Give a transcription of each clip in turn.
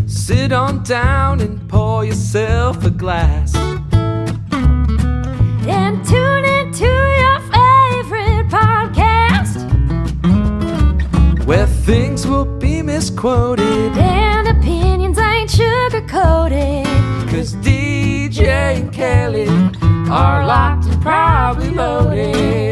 Sit on down and pour yourself a glass. And tune into your favorite podcast, where things will be misquoted and opinions ain't sugar-coated. 'Cause DJ and Kelly are locked and probably loaded.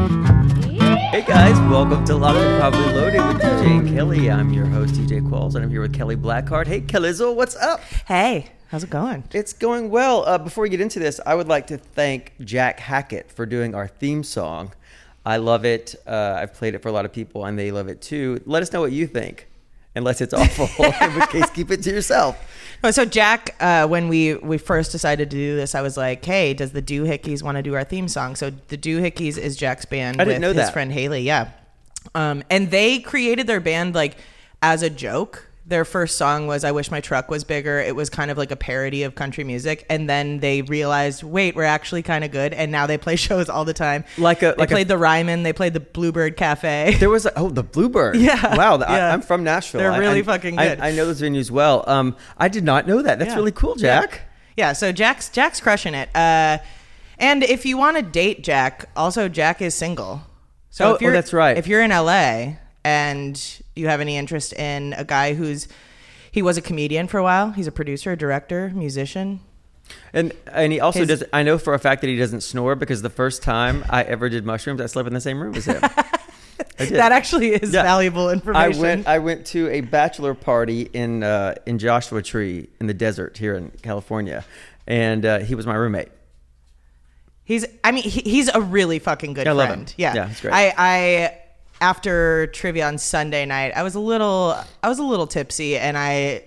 Hey guys, welcome to Locked and Probably Loaded with DJ and Kelly. I'm your host, DJ Qualls, and I'm here with Kelly Blackheart. Hey, Kellizzle, what's up? Hey, how's it going? It's going well. Before we get into this, I would like to thank Jack Hackett for doing our theme song. I love it. I've played it for a lot of people, and they love it too. Let us know what you think, unless it's awful. In which case, keep it to yourself. So Jack, when we first decided to do this, I was like, hey, does the Doohickeys want to do our theme song? So the Doohickeys is Jack's band with his friend Haley. Yeah. And they created their band like as a joke. Their first song was I Wish My Truck Was Bigger. It was kind of like a parody of country music. And then they realized, wait, we're actually kind of good. And now they play shows all the time. They played the Ryman. They played the Bluebird Cafe. There was, the Bluebird. Yeah. Wow. Yeah. I'm from Nashville. They're really fucking good. I know those venues well. I did not know that. That's really cool, Jack. Yeah. So Jack's crushing it. And if you want to date Jack, also Jack is single. So that's right. If you're in LA and you have any interest in a guy he was a comedian for a while. He's a producer, director, musician. And he also does. I know for a fact that he doesn't snore because the first time I ever did mushrooms, I slept in the same room as him. That actually is valuable information. I went to a bachelor party in Joshua Tree in the desert here in California, and he was my roommate. He's a really fucking good friend. I love him. Yeah, he's great. I after trivia on Sunday night, I was a little tipsy, and I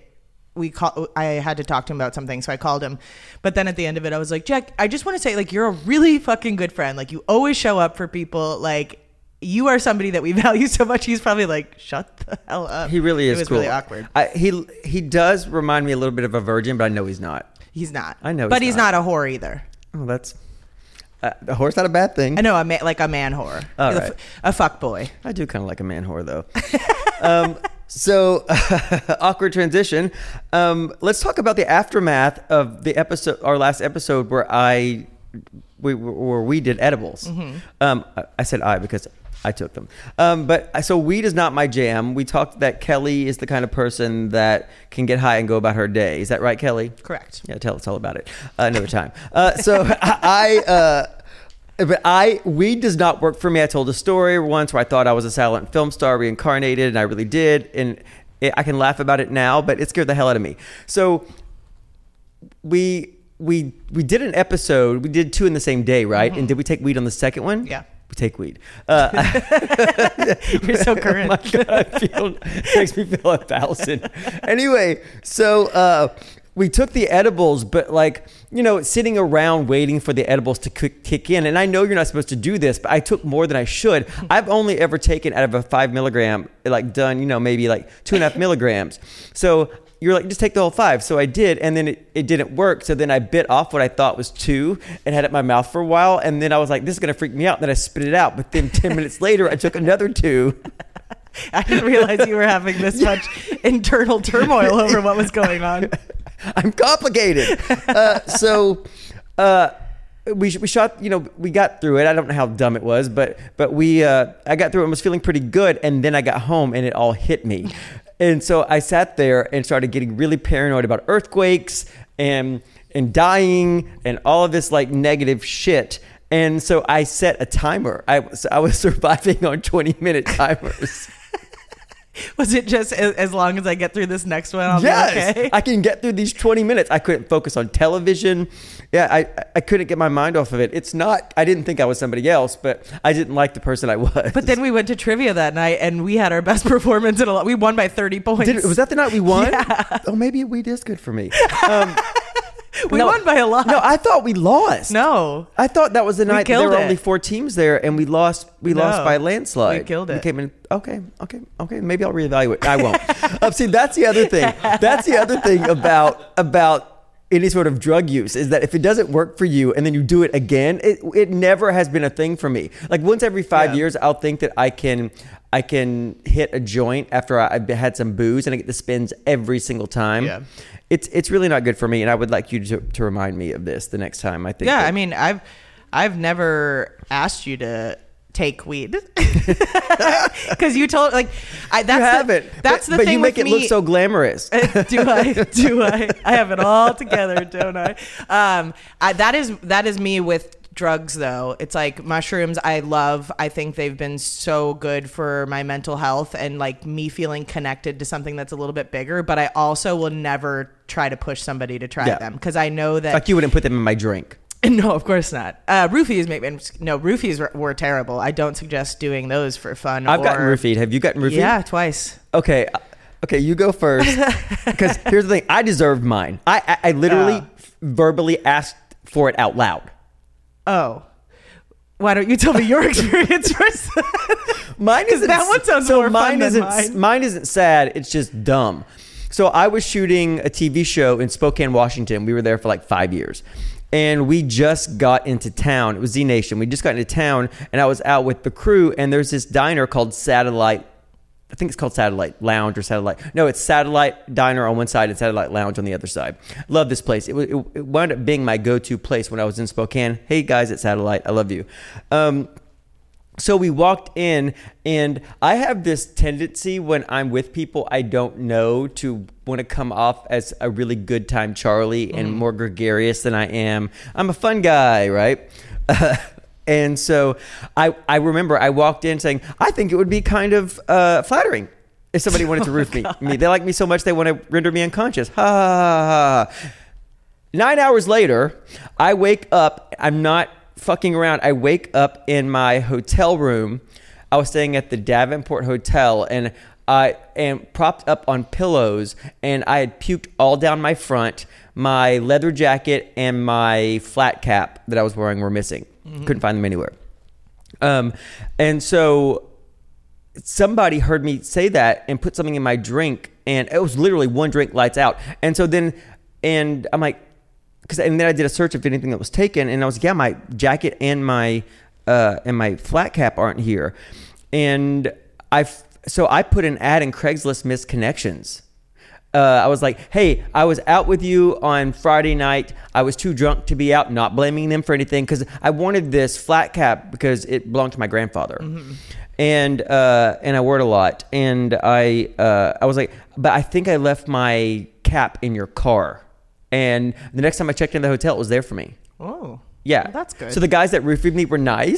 had to talk to him about something, so I called him. But then at the end of it, I was like, Jack, I just want to say, like, you're a really fucking good friend. Like, you always show up for people. Like, you are somebody that we value so much. He's probably like, shut the hell up. He really is. It was cool. really awkward. He does remind me a little bit of a virgin, but I know he's not. He's not. I know, but he's not a whore either. Oh, that's. A whore's not a bad thing. I know, like a man whore. All right. A fuck boy. I do kind of like a man whore, though. So, awkward transition. Let's talk about the aftermath of the episode, our last episode, where we did edibles. Mm-hmm. I said I because I took them. So weed is not my jam. We talked that Kelly is the kind of person that can get high and go about her day. Is that right, Kelly? Correct. Yeah, tell us all about it another time. Weed does not work for me. I told a story once where I thought I was a silent film star reincarnated, and I really did. And I can laugh about it now, but it scared the hell out of me. So we did an episode. We did 2 in the same day, right? Mm-hmm. And did we take weed on the second one? Yeah. We take weed. You're so current. Oh my God, makes me feel 1,000. Anyway, so we took the edibles, but sitting around waiting for the edibles to kick in. And I know you're not supposed to do this, but I took more than I should. I've only ever taken out of a 5 milligram, done, maybe 2.5 milligrams. So you're like, just take the whole 5. So I did, and then it didn't work. So then I bit off what I thought was 2 and had it in my mouth for a while. And then I was like, this is going to freak me out. And then I spit it out. But then 10 minutes later, I took another 2. I didn't realize you were having this much internal turmoil over what was going on. I'm complicated. We shot, we got through it. I don't know how dumb it was, but I got through it and was feeling pretty good. And then I got home and it all hit me. And so I sat there and started getting really paranoid about earthquakes and dying and all of this negative shit. And so I set a timer. I was surviving on 20-minute timers. Was it just as long as I get through this next one, I'll be okay? I can get through these 20 minutes. I couldn't focus on television. Yeah, I couldn't get my mind off of it. It's not, I didn't think I was somebody else, but I didn't like the person I was. But then we went to trivia that night and we had our best performance in a lot. We won by 30 points. Was that the night we won? Yeah. Oh, maybe weed is good for me. We won by a lot. No, I thought we lost. No. I thought that was the night there were only 4 teams there and we lost by a landslide. We killed it. We came in, okay. Maybe I'll reevaluate. I won't. See, that's the other thing. That's the other thing about any sort of drug use is that if it doesn't work for you and then you do it again, it never has been a thing for me. Like once every 5 years, I'll think that I can hit a joint after I've had some booze and I get the spins every single time. Yeah. It's really not good for me. And I would like you to remind me of this the next time. I think. Yeah. I mean, I've never asked you to take weed because you told that's the but thing you make with it look so glamorous. do I have it all together, don't I? That is me with drugs though. It's like mushrooms I think they've been so good for my mental health and like me feeling connected to something that's a little bit bigger, but I also will never try to push somebody to try them because I know that like you wouldn't put them in my drink. No, of course not. Roofies were terrible. I don't suggest doing those for fun. I've gotten roofied. Have you gotten roofied? Yeah, twice. Okay, you go first. Because here's the thing. I deserved mine. I literally verbally asked for it out loud. Oh. Why don't you tell me your experience first? Mine isn't. That one sounds more fun than mine. Mine isn't sad. It's just dumb. So I was shooting a TV show in Spokane, Washington. We were there for like 5 years. And we just got into town. It was Z Nation. We just got into town, and I was out with the crew, and there's this diner called Satellite. I think it's called Satellite Lounge or Satellite. No, it's Satellite Diner on one side and Satellite Lounge on the other side. Love this place. It wound up being my go-to place when I was in Spokane. Hey, guys at Satellite, I love you. So we walked in, and I have this tendency when I'm with people I don't know to want to come off as a really good time Charlie and more gregarious than I am. I'm a fun guy, right? And so I remember I walked in saying, I think it would be kind of flattering if somebody wanted to roof me. They like me so much they want to render me unconscious. Ha, ha, ha, ha. 9 hours later, I wake up. I'm not fucking around. I wake up in my hotel room. I was staying at the Davenport Hotel, and I am propped up on pillows, and I had puked all down my front. My leather jacket and my flat cap that I was wearing were missing. Couldn't find them anywhere. And so somebody heard me say that and put something in my drink, and it was literally one drink, lights out. And so then, and I'm like, and then I did a search of anything that was taken, and I was like, yeah, my jacket and my flat cap aren't here. And so I put an ad in Craigslist Missed Connections. I was like, hey, I was out with you on Friday night. I was too drunk to be out, not blaming them for anything, because I wanted this flat cap because it belonged to my grandfather. Mm-hmm. And I wore it a lot. And I was like, but I think I left my cap in your car. And the next time I checked in the hotel, it was there for me. Oh. Yeah. Well, that's good. So the guys that roofied me were nice.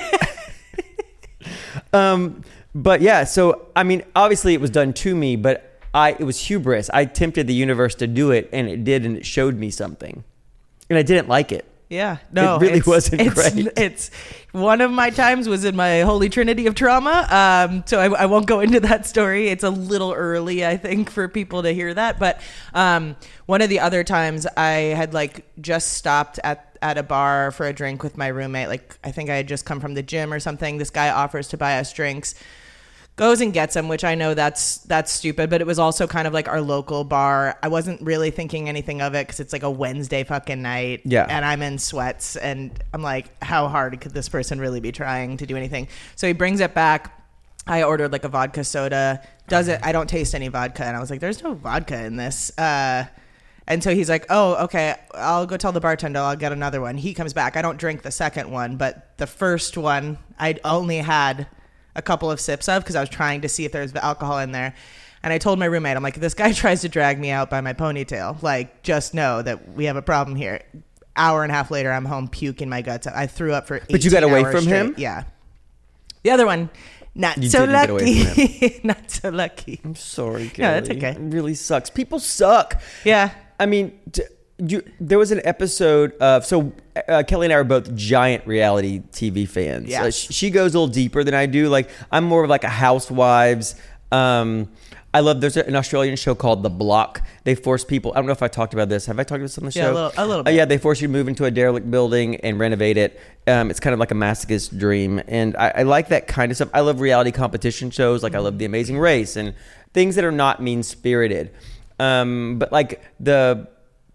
But yeah, so, I mean, obviously it was done to me, but it was hubris. I tempted the universe to do it, and it did, and it showed me something. And I didn't like it. Yeah, no, it really wasn't great. It's one of my times was in my holy trinity of trauma. So I won't go into that story. It's a little early, I think, for people to hear that. But one of the other times I had just stopped at a bar for a drink with my roommate. I think I had just come from the gym or something. This guy offers to buy us drinks. Goes and gets them, which I know that's stupid, but it was also kind of like our local bar. I wasn't really thinking anything of it because it's like a Wednesday fucking night, and I'm in sweats, and I'm like, how hard could this person really be trying to do anything? So he brings it back. I ordered a vodka soda. Does it? I don't taste any vodka, and I was like, there's no vodka in this. And so he's like, oh, okay, I'll go tell the bartender I'll get another one. He comes back. I don't drink the second one, but the first one I'd only had a couple of sips of because I was trying to see if there was alcohol in there. And I told my roommate, I'm like, if this guy tries to drag me out by my ponytail, just know that we have a problem here. Hour and a half later, I'm home puking my guts out. I threw up for 18 hours. But you got away from straight. him? Yeah. The other one, not so lucky. Not so lucky. I'm sorry, Kelly. No, that's okay. It really sucks. People suck. Yeah. I mean, there was an episode of, Kelly and I are both giant reality TV fans. Yes. She goes a little deeper than I do. I'm more of a Housewives. I love, there's an Australian show called The Block. They force people, I don't know if I talked about this. Have I talked about this on the show? Yeah, a little bit. Yeah, they force you to move into a derelict building and renovate it. It's kind of like a masochist dream. And I like that kind of stuff. I love reality competition shows. I love The Amazing Race and things that are not mean-spirited. But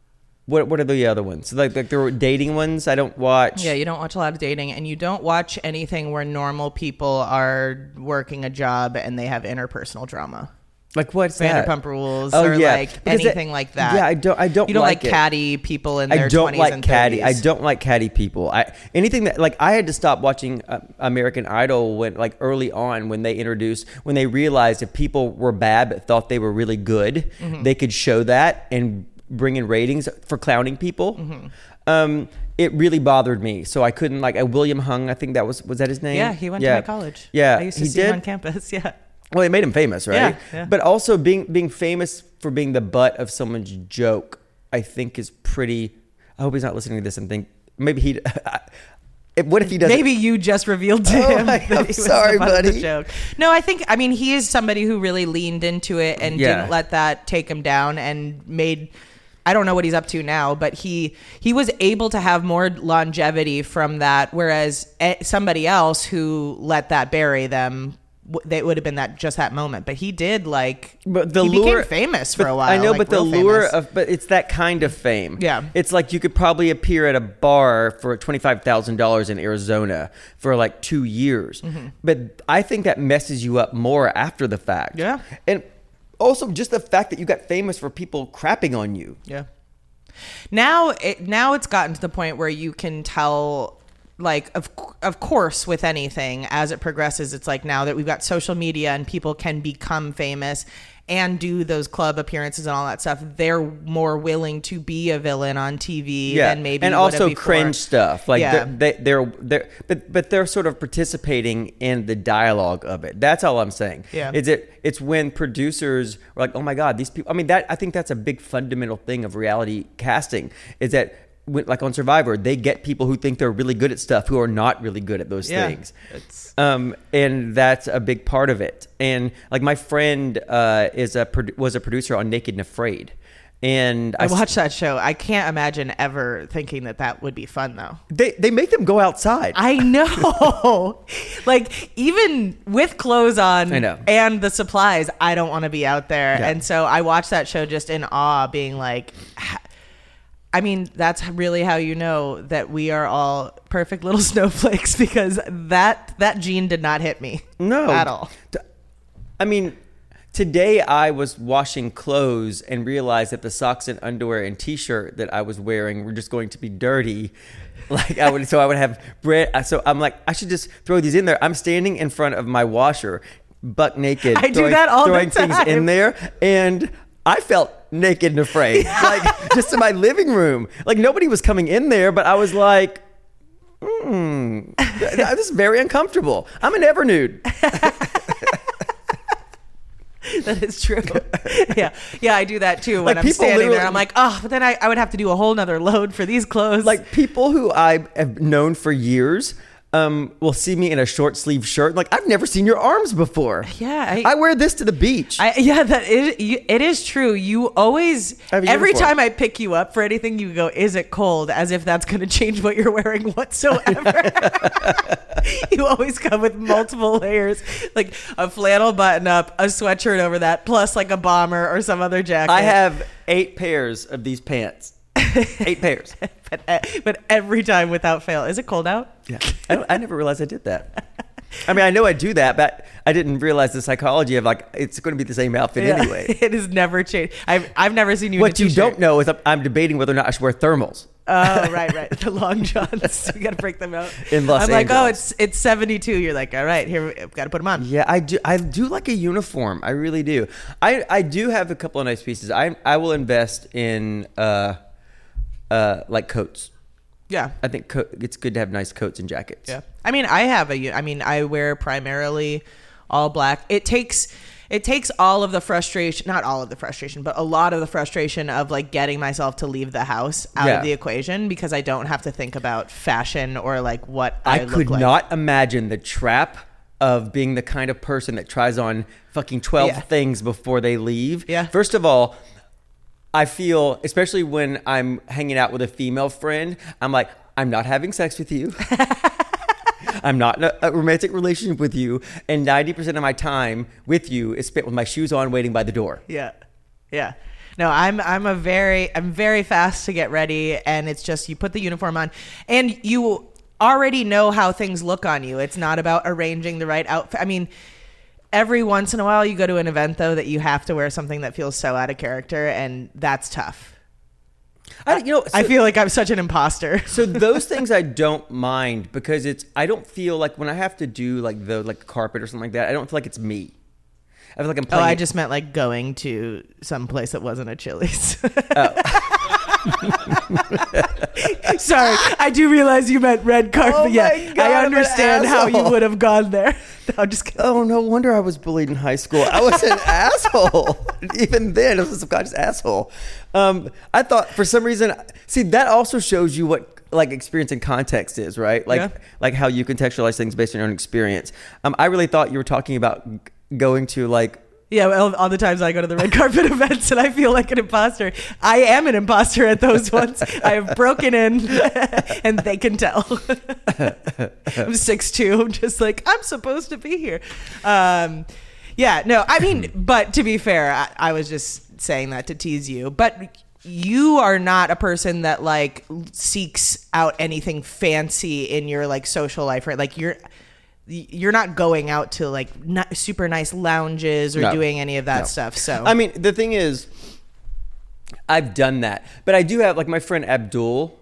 What are the other ones? Like there were dating ones I don't watch. Yeah, you don't watch a lot of dating, and you don't watch anything where normal people are working a job and they have interpersonal drama. Like what's that? Vanderpump Rules or like anything like that. Yeah, I don't. You don't like catty people in their 20s and 30s. I don't like catty. I don't like catty people. Anything that like I had to stop watching American Idol when like early on when they realized if people were bad but thought they were really good, they could show that and bring in ratings for clowning people. It really bothered me, so I couldn't like. William Hung, I think that was that his name? Yeah, he went to my college. Yeah, I used to see him on campus. Yeah. Well, it made him famous, right? Yeah. But also being famous for being the butt of someone's joke, I think is pretty. I hope he's not listening to this and think maybe he. What if he doesn't? Maybe you just revealed to him. I'm sorry, buddy. Joke. No, I mean, he is somebody who really leaned into it and didn't let that take him down and made. I don't know what he's up to now, but he was able to have more longevity from that, whereas somebody else who let that bury them. They would have been that moment, but he did But he became famous for a while. I know, but the lure but it's that kind of fame. Yeah, it's like you could probably appear at a bar for $25,000 in Arizona for like 2 years, but I think that messes you up more after the fact. Yeah, and also just the fact that you got famous for people crapping on you. Yeah. Now it's gotten to the point where you can tell. Like, of course, with anything, as it progresses, it's like now that we've got social media and people can become famous and do those club appearances and all that stuff, they're more willing to be a villain on TV than maybe and also cringe stuff. Like they're but they're sort of participating in the dialogue of it. That's all I'm saying. Yeah, it's when producers are like, oh my God, these people. I mean, I think that's a big fundamental thing of reality casting is that. Like on Survivor, they get people who think they're really good at stuff who are not really good at those things. And that's a big part of it. And like my friend was a producer on Naked and Afraid. And I watched that show. I can't imagine ever thinking that would be fun though. They make them go outside. I know. Like even with clothes on I know. And the supplies, I don't want to be out there. Yeah. And so I watched that show just in awe, being like, I mean, that's really how you know that we are all perfect little snowflakes, because that gene did not hit me. No. At all. I mean, today I was washing clothes and realized that the socks and underwear and t-shirt that I was wearing were just going to be dirty. Like I would have bread. So I'm like, I should just throw these in there. I'm standing in front of my washer, buck naked. I do that all the throwing time. Things in there, and I felt naked and afraid, like just in my living room. Like nobody was coming in there, but I was like, this is very uncomfortable. I'm an ever nude. That is true. Yeah, I do that too. When I'm standing there, I'm like, but then I would have to do a whole nother load for these clothes. Like people who I have known for years will see me in a short sleeve shirt. Like, I've never seen your arms before. Yeah. I wear this to the beach. It is true. You always, every time I pick you up for anything, you go, is it cold? As if that's going to change what you're wearing whatsoever. You always come with multiple layers, like a flannel button up, a sweatshirt over that, plus like a bomber or some other jacket. I have 8 pairs of these pants. 8 pairs. But every time without fail. Is it cold out? Yeah. I never realized I did that. I mean, I know I do that, but I didn't realize the psychology of like, it's going to be the same outfit anyway. It has never changed. I've never seen you in a t-shirt. What you don't know is I'm debating whether or not I should wear thermals. Oh, right. The long johns. We got to break them out. In Los Angeles. Like, it's 72. You're like, all right, here, I've got to put them on. Yeah, I do like a uniform. I really do. I do have a couple of nice pieces. I will invest in like coats. Yeah, I think it's good to have nice coats and jackets. Yeah, I mean, I wear primarily all black. It takes all of the frustration, not all of the frustration, but a lot of the frustration of like getting myself to leave the house out of the equation, because I don't have to think about fashion or like what I look like. I could not imagine the trap of being the kind of person that tries on fucking 12 things before they leave. Yeah. First of all, I feel, especially when I'm hanging out with a female friend, I'm like, I'm not having sex with you. I'm not in a romantic relationship with you. And 90% of my time with you is spent with my shoes on waiting by the door. Yeah. Yeah. No, I'm very fast to get ready, and it's just you put the uniform on, and you already know how things look on you. It's not about arranging the right outfit. I mean, every once in a while you go to an event though that you have to wear something that feels so out of character, and that's tough. I feel like I'm such an imposter. So those things I don't mind because I don't feel like when I have to do like carpet or something like that, I don't feel like it's me. I feel like I'm playing. I just meant like going to some place that wasn't a Chili's. Sorry, I do realize you meant red carpet. Oh yeah, God, I understand how you would have gone there. No, I'm just kidding. Oh, no wonder I was bullied in high school. I was an asshole. Even then, I was a subconscious asshole. I thought for some reason, see, that also shows you what like experience and context is, right? Like how you contextualize things based on your own experience. I really thought you were talking about going to like. Yeah, well, all the times I go to the red carpet events and I feel like an imposter. I am an imposter at those ones. I have broken in and they can tell. I'm 6'2". I'm just like, I'm supposed to be here. Yeah, no, I mean, but to be fair, I was just saying that to tease you. But you are not a person that like seeks out anything fancy in your like social life, right? Like you're not going out to like super nice lounges or doing any of that stuff. So I mean, the thing is, I've done that, but I do have like my friend Abdul.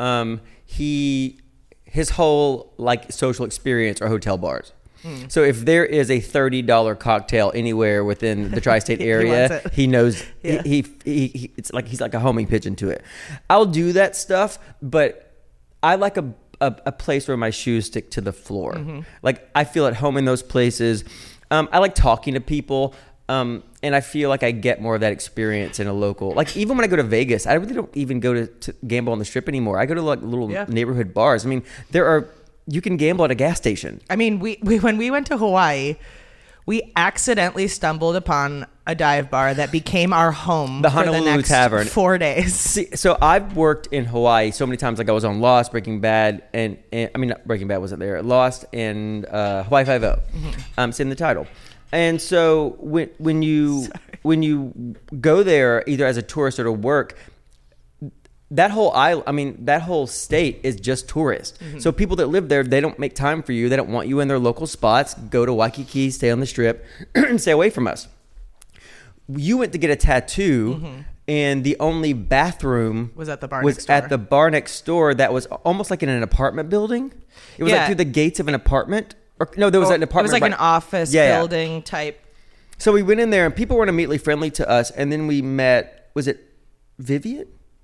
His whole like social experience are hotel bars. So if there is a $30 cocktail anywhere within the tri-state area, he knows. Yeah. He it's like he's like a homing pigeon to it. I'll do that stuff, but I like a place where my shoes stick to the floor. Mm-hmm. Like I feel at home in those places. I like talking to people. And I feel like I get more of that experience in a local, like even when I go to Vegas, I really don't even go to gamble on the strip anymore. I go to like little neighborhood bars. I mean, you can gamble at a gas station. I mean, we when we went to Hawaii, we accidentally stumbled upon a dive bar that became our home the Honolulu for the next Tavern. 4 days. See, so I've worked in Hawaii so many times. Like I was on Lost, Breaking Bad, and I mean, Breaking Bad wasn't there. Lost and Hawaii Five-0. It's in the title. And so when you go there either as a tourist or to work, that whole island, I mean, that whole state is just tourist. Mm-hmm. So people that live there, they don't make time for you. They don't want you in their local spots. Go to Waikiki, stay on the strip, and stay away from us. You went to get a tattoo, and the only bathroom was at the bar next door. That was almost like in an apartment building. It was like through the gates of an apartment. There was an apartment. It was like an office building type. So we went in there, and people weren't immediately friendly to us. And then we met. Was it Vivian?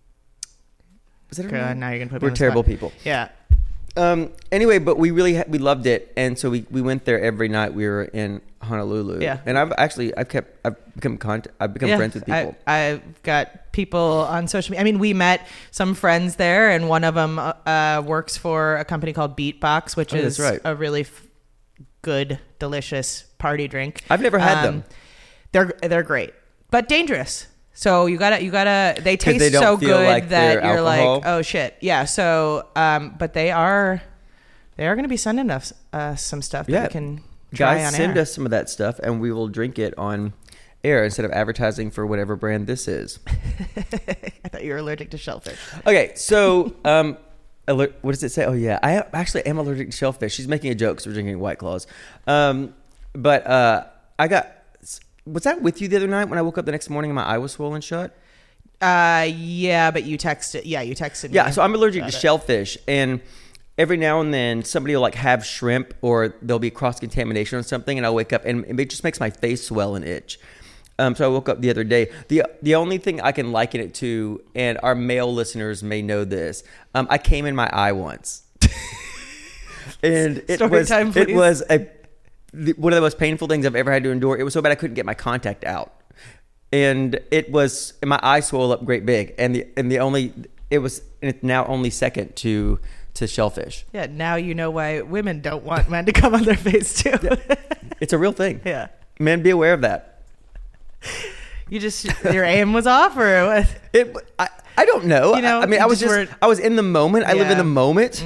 Was that her name? Now you're gonna put me on the terrible spot. People. Yeah. Anyway, but we really we loved it, and so we went there every night. We were in Honolulu. Yeah. And I've become friends with people. I've got people on social media. I mean, we met some friends there, and one of them works for a company called Beatbox, which is a really good, delicious party drink. I've never had them. They're great, but dangerous. So you gotta. They taste so good like that you're alcohol. Like, oh shit, yeah. So, but they are going to be sending us some stuff that we can try on air. Send us some of that stuff, and we will drink it on air instead of advertising for whatever brand this is. I thought you were allergic to shellfish. Okay, so what does it say? Oh yeah, I actually am allergic to shellfish. She's making a joke because we're drinking White Claws, but I got. Was that with you the other night when I woke up the next morning and my eye was swollen shut? Yeah, but you texted. Yeah, you texted me. Yeah, so I'm allergic to shellfish, and every now and then somebody will like have shrimp or there'll be cross contamination or something, and I'll wake up and it just makes my face swell and itch. So I woke up the other day. The only thing I can liken it to, and our male listeners may know this, I came in my eye once, and it was one of the most painful things I've ever had to endure. It was so bad I couldn't get my contact out, and my eye swelled up great big, and it's now only second to shellfish. Yeah, now you know why women don't want men to come on their face too. It's a real thing. Yeah, men, be aware of that. Your aim was off, or what? I don't know. I mean, I was in the moment. I live in the moment,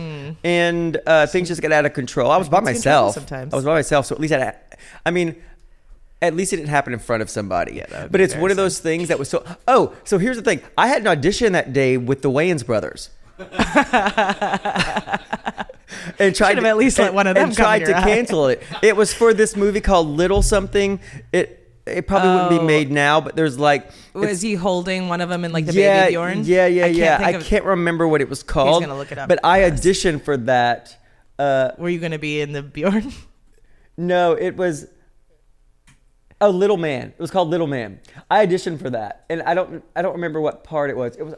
and things just get out of control. I was by myself. Sometimes I was by myself, so at least I mean, At least it didn't happen in front of somebody. Yeah, but it's one of those things that was so... Oh, so here's the thing. I had an audition that day with the Wayans brothers. And tried to at least let one of them and tried to cancel it. It was for this movie called Little Something. It probably wouldn't be made now, but there's like... Was he holding one of them in like the Baby Bjorn? Yeah. I can't remember what it was called. He's going to look it up. But I auditioned for that. Were you going to be in the Bjorn? No, it was... Oh, Little Man. It was called Little Man. I auditioned for that. And I don't remember what part it was. It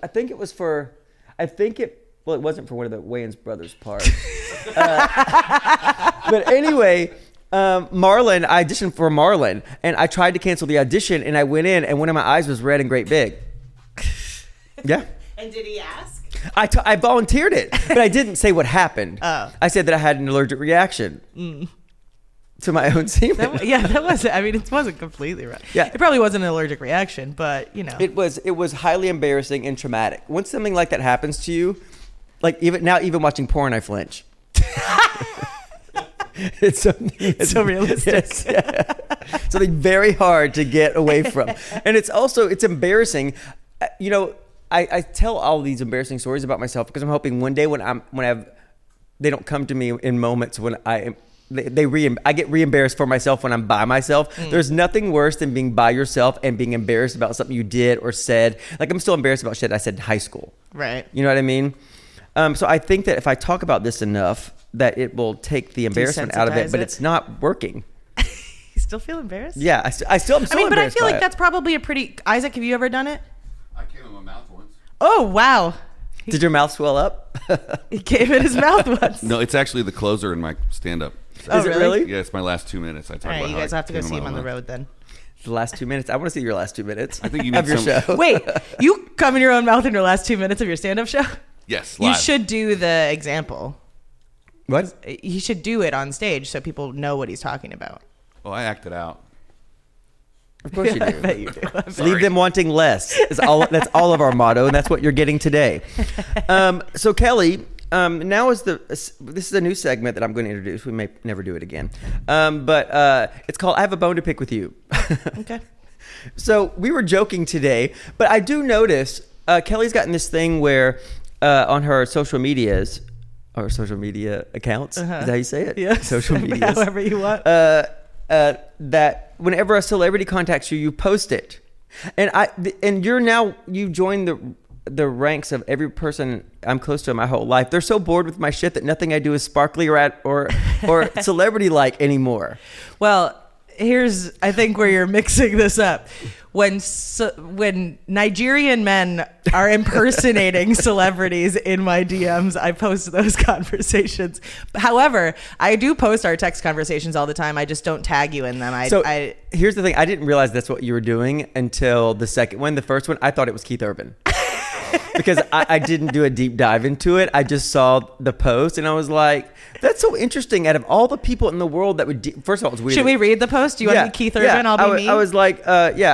wasn't for one of the Wayans brothers' parts. But anyway... Marlon, I auditioned for Marlon, and I tried to cancel the audition, and I went in, and one of my eyes was red and great big. Yeah. And did he ask? I volunteered it, but I didn't say what happened. Oh. I said that I had an allergic reaction to my own semen. That wasn't. I mean, it wasn't completely right. Yeah. It probably wasn't an allergic reaction, but you know, it was highly embarrassing and traumatic. Once something like that happens to you, like even watching porn, I flinch. It's so realistic. Something very hard to get away from. And it's embarrassing. You know, I tell all these embarrassing stories about myself because I'm hoping one day they don't come to me in moments when I get re-embarrassed for myself when I'm by myself. There's nothing worse than being by yourself and being embarrassed about something you did or said. Like, I'm still embarrassed about shit I said in high school. Right. You know what I mean? So I think that if I talk about this enough, that it will take the embarrassment out of it, but it's not working. You still feel embarrassed? Yeah, I'm still embarrassed. But I feel like that's probably a pretty... Isaac, have you ever done it? I came in my mouth once. Oh, wow. Did your mouth swell up? He came in his mouth once. No, it's actually the closer in my stand-up. Oh, is it really? Yeah, it's my last 2 minutes. I talk about you guys have to go see him on the road then. The last 2 minutes? I want to see your last 2 minutes. I think you need of your show. Wait, you come in your own mouth in your last 2 minutes of your stand-up show? Yes, live. You should do the example. What? He should do it on stage so people know what he's talking about. Well, I acted out. Of course you do. I bet you do. Leave them wanting less. That's all of our motto, and that's what you're getting today. So Kelly, now this is a new segment that I'm going to introduce. We may never do it again, but it's called "I Have a Bone to Pick with You." Okay. So we were joking today, but I do notice Kelly's gotten this thing where on her social media accounts, is that how you say it? Yeah. Social media, however you want. That whenever a celebrity contacts you, you post it, and you join the ranks of every person I'm close to in my whole life. They're so bored with my shit that nothing I do is sparkly or celebrity like anymore. Well, here's I think where you're mixing this up. When Nigerian men are impersonating celebrities in my DMs, I post those conversations. However, I do post our text conversations all the time. I just don't tag you in them. Here's the thing. I didn't realize that's what you were doing until the second one. The first one, I thought it was Keith Urban. Because I didn't do a deep dive into it. I just saw the post and I was like, that's so interesting. Out of all the people in the world that would... First of all, it was weird. Should we read the post? Do you want to be Keith Urban? I'll be me? I was like,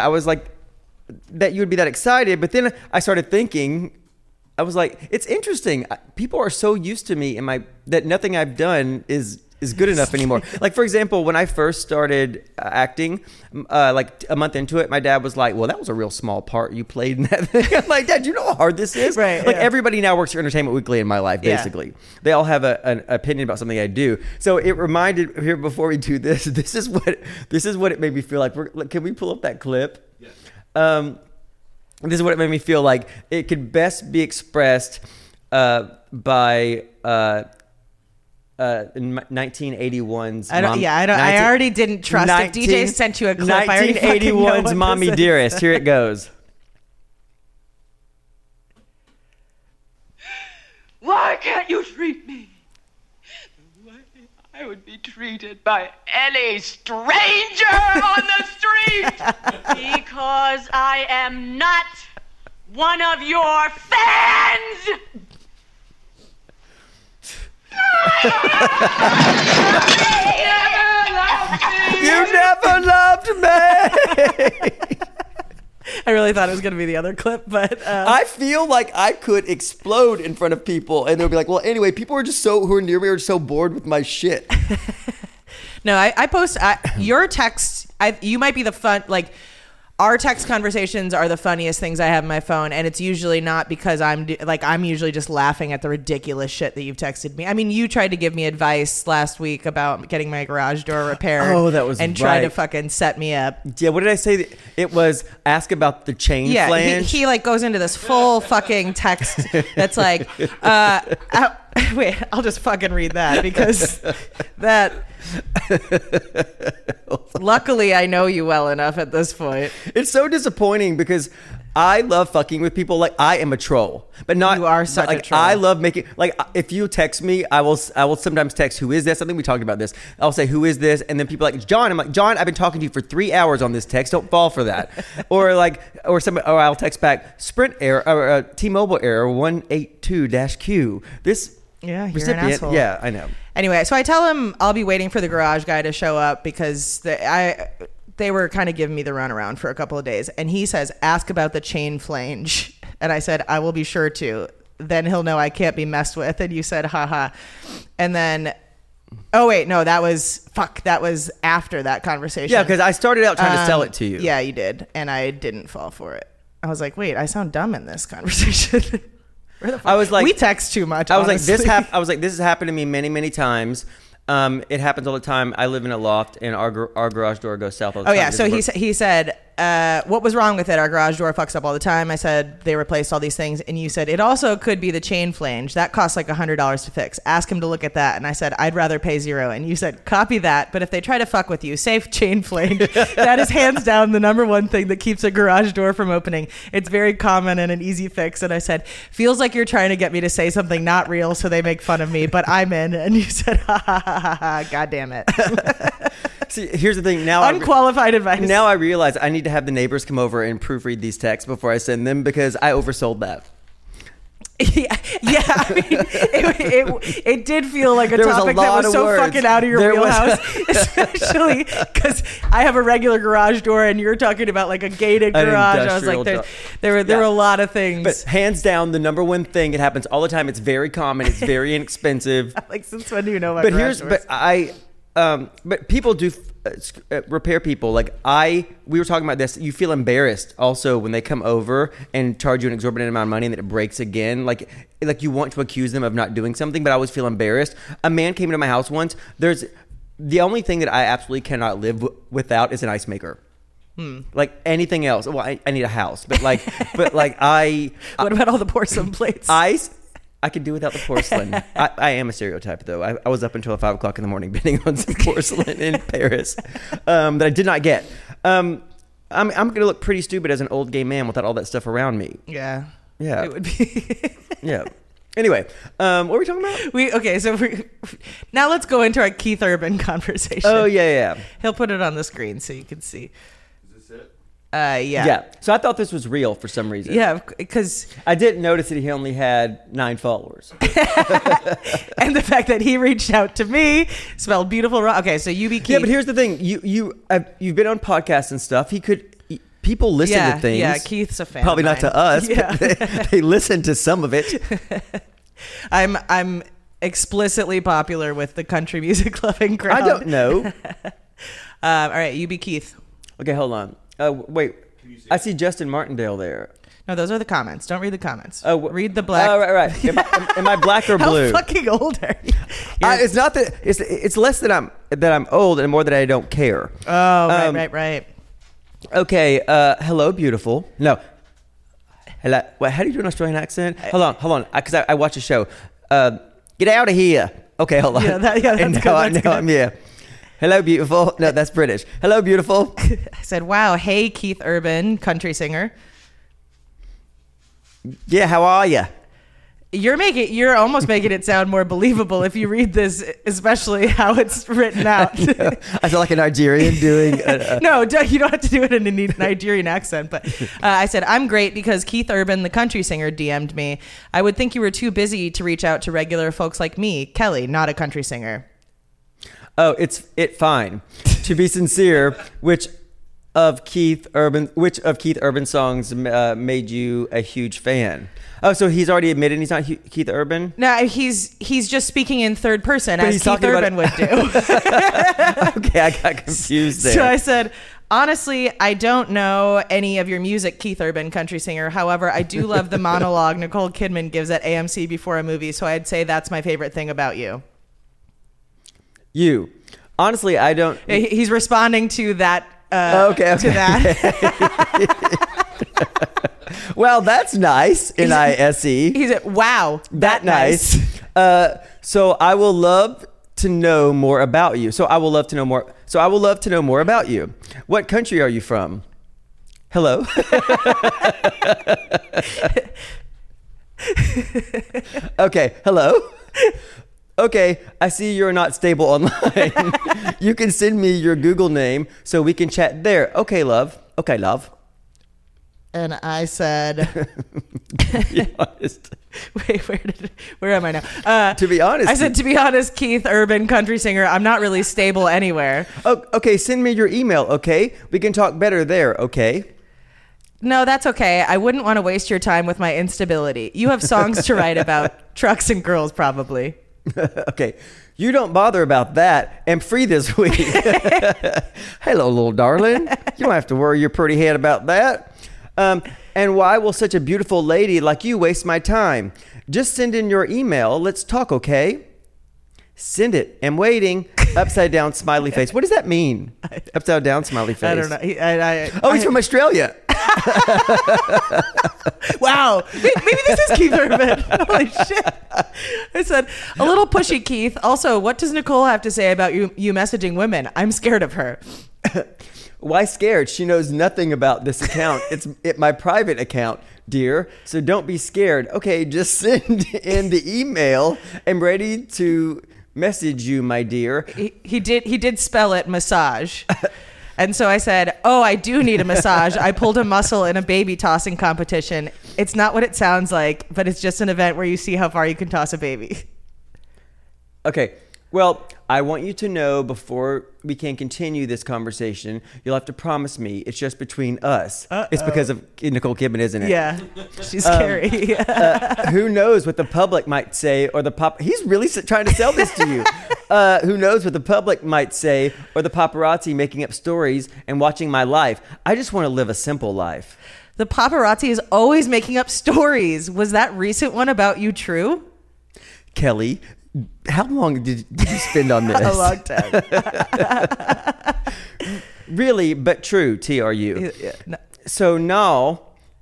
that you would be that excited. But then I started thinking, I was like, it's interesting. People are so used to me that nothing I've done is good enough anymore. Like, for example, when I first started acting, like a month into it, my dad was like, well, that was a real small part you played in that thing. I'm like, Dad, you know how hard this is? Right. Like, everybody now works for Entertainment Weekly in my life, basically. Yeah. They all have an opinion about something I do. So it reminded, here before we do this, this is what it made me feel like. Can we pull up that clip? Yes. This is what it made me feel like. It could best be expressed by... 1981's I already didn't trust if DJ sent you a clip. 1981's Mommy Dearest. Here it goes. Why can't you treat me the way I would be treated by any stranger on the street? Because I am not one of your fans. You never loved me. I really thought it was going to be the other clip, but I feel like I could explode in front of people, and they'll be like, "Well, anyway, people who are near me are so bored with my shit." No, I post your text. You might be the fun, like, our text conversations are the funniest things I have on my phone, and it's usually not because I'm usually just laughing at the ridiculous shit that you've texted me. I mean, you tried to give me advice last week about getting my garage door repaired. Oh, that was and try to fucking set me up. Yeah, what did I say? It was ask about the chain flange. He like goes into this full fucking text that's like, wait, I'll just fucking read that because that. Luckily, I know you well enough at this point. It's so disappointing because I love fucking with people. Like, I am a troll, but not. You are such a troll. I love making, like, if you text me, I will sometimes text, who is this? I think we talked about this. I'll say, who is this? And then people are like, John. I'm like, John, I've been talking to you for 3 hours on this text. Don't fall for that. or I'll text back, Sprint error, or T-Mobile error 182-Q. This. Yeah, you're an asshole. Yeah, I know. Anyway, so I tell him I'll be waiting for the garage guy to show up because they were kind of giving me the runaround for a couple of days. And he says, ask about the chain flange. And I said, I will be sure to. Then he'll know I can't be messed with. And you said, haha. And then, oh, wait, no, that was after that conversation. Yeah, because I started out trying to sell it to you. Yeah, you did. And I didn't fall for it. I was like, wait, I sound dumb in this conversation. I was like, we text too much. I was honestly. This has happened to me many, many times. It happens all the time. I live in a loft, and our garage door goes south all the time. Oh yeah. So he said, what was wrong with it? Our garage door fucks up all the time. I said they replaced all these things, and you said it also could be the chain flange. That costs like $100 to fix. Ask him to look at that. And I said I'd rather pay $0. And you said copy that. But if they try to fuck with you, safe chain flange. That is hands down the number one thing that keeps a garage door from opening. It's very common and an easy fix. And I said, feels like you're trying to get me to say something not real, so they make fun of me. But I'm in. And you said, ha ha ha ha ha. God damn it. See, here's the thing. Now unqualified advice. Now I realize I need to have the neighbors come over and proofread these texts before I send them because I oversold that. Yeah. I mean, it did feel like a topic that was so words. Fucking out of your wheelhouse, especially because I have a regular garage door and you're talking about like a gated garage. I was like, there were a lot of things. But hands down, the number one thing, it happens all the time. It's very common. It's very inexpensive. Like, since when do you know about garage doors? But people do repair people. Like we were talking about this. You feel embarrassed also when they come over and charge you an exorbitant amount of money and then it breaks again. Like you want to accuse them of not doing something, but I always feel embarrassed. A man came into my house once. The only thing that I absolutely cannot live without is an ice maker. Like anything else. Well, I need a house, but what about all the porcelain plates? Ice. I could do without the porcelain. I am a stereotype, though. I was up until 5 o'clock in the morning bidding on some porcelain in Paris that I did not get. I'm going to look pretty stupid as an old gay man without all that stuff around me. Yeah. It would be. Yeah. Anyway, what were we talking about? Now let's go into our Keith Urban conversation. Oh, yeah. He'll put it on the screen so you can see. Yeah. Yeah. So I thought this was real for some reason. Yeah, because I didn't notice that he only had 9 followers. And the fact that he reached out to me spelled beautiful wrong. Okay, so you be Keith. Yeah, but here's the thing: you've been on podcasts and stuff. People listen to things. Yeah, Keith's a fan. Probably not to us. Yeah. But they listen to some of it. I'm explicitly popular with the country music loving crowd. I don't know. All right, you be Keith. Okay, hold on. Wait, I see Justin Martindale there. No, those are the comments. Don't read the comments. Oh, read the black. Oh, right. Am I black or blue? How fucking old are you? It's not that. It's less that I'm old and more that I don't care. Oh, right. Okay. Hello, beautiful. No. Hello. Wait, how do you do an Australian accent? Hold on. Because I watch a show. Get out of here. Okay, hold on. Yeah, that's good. I'm here. Hello, beautiful. No, that's British. Hello, beautiful. I said, wow. Hey, Keith Urban, country singer. Yeah, how are you? You're almost making it sound more believable if you read this, especially how it's written out. I feel like a Nigerian doing. No, you don't have to do it in a Nigerian accent. But I said, I'm great because Keith Urban, the country singer, DM'd me. I would think you were too busy to reach out to regular folks like me, Kelly, not a country singer. Oh, it's fine. To be sincere, which of Keith Urban songs made you a huge fan? Oh, so he's already admitted he's not Keith Urban? No, he's just speaking in third person, as Keith Urban would do. Okay, I got confused there. So I said, honestly, I don't know any of your music, Keith Urban, country singer. However, I do love the monologue Nicole Kidman gives at AMC before a movie, so I'd say that's my favorite thing about you. You. Honestly, I don't... He's responding to that. Okay. To that. Well, that's nice. NISE. He said, wow, that nice. So I will love to know more about you. So I will love to know more about you. What country are you from? Hello. Okay. Hello. Okay, I see you're not stable online. You can send me your Google name so we can chat there. Okay, love. Okay, love. And I said, Be honest. Wait, where am I now? To be honest. I said, to be honest, Keith Urban, country singer, I'm not really stable anywhere. Oh, okay, send me your email, okay? We can talk better there, okay? No, that's okay. I wouldn't want to waste your time with my instability. You have songs to write about trucks and girls, probably. Okay, you don't bother about that. I'm free this week. Hello, little darling. You don't have to worry your pretty head about that. And why will such a beautiful lady like you waste my time? Just send in your email. Let's talk, okay? Send it. I'm waiting. Upside down smiley face. What does that mean? Upside down smiley face. I don't know. He's from Australia. Wow. Maybe this is Keith Urban. Holy shit. I said, a little pushy, Keith. Also, what does Nicole have to say about you messaging women? I'm scared of her. Why scared? She knows nothing about this account. It's my private account, dear. So don't be scared. Okay, just send in the email. I'm ready to message you, my dear. He did spell it massage. And so I said, oh, I do need a massage. I pulled a muscle in a baby tossing competition. It's not what it sounds like, but it's just an event where you see how far you can toss a baby. Okay. Well, I want you to know before we can continue this conversation, you'll have to promise me it's just between us. It's because of Nicole Kidman, isn't it? Yeah. She's scary. Who knows what the public might say or he's really trying to sell this to you. Who knows what the public might say or the paparazzi making up stories and watching my life. I just want to live a simple life. The paparazzi is always making up stories. Was that recent one about you true? Kelly, how long did you spend on this? A long time. Really, but true, TRU. Yeah, no. So now,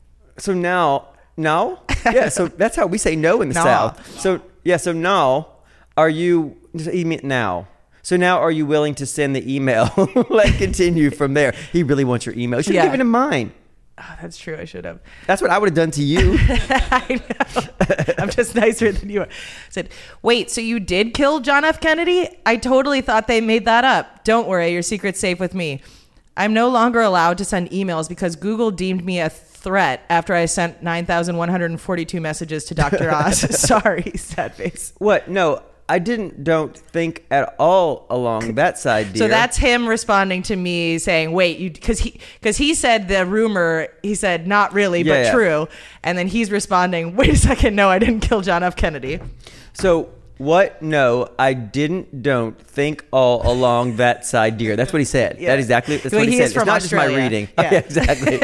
yeah, so that's how we say no in the South. So now, are you now? So now are you willing to send the email? Let's continue from there. He really wants your email. You should have given him mine. Oh, that's true. I should have. That's what I would have done to you. I know. I'm just nicer than you are. I said, wait, so you did kill John F. Kennedy? I totally thought they made that up. Don't worry, your secret's safe with me. I'm no longer allowed to send emails because Google deemed me a threat after I sent 9,142 messages to Dr. Oz. Sorry, sad face. What? No, I don't think at all along that side, dear. So that's him responding to me saying, wait, because he said the rumor, he said not really, but true. And then he's responding, wait a second, no, I didn't kill John F. Kennedy. So what? No, I don't think all along that side, dear. That's what he said. Yeah. That's what he said. It's not Australia. Just my reading. Yeah. Yeah, exactly.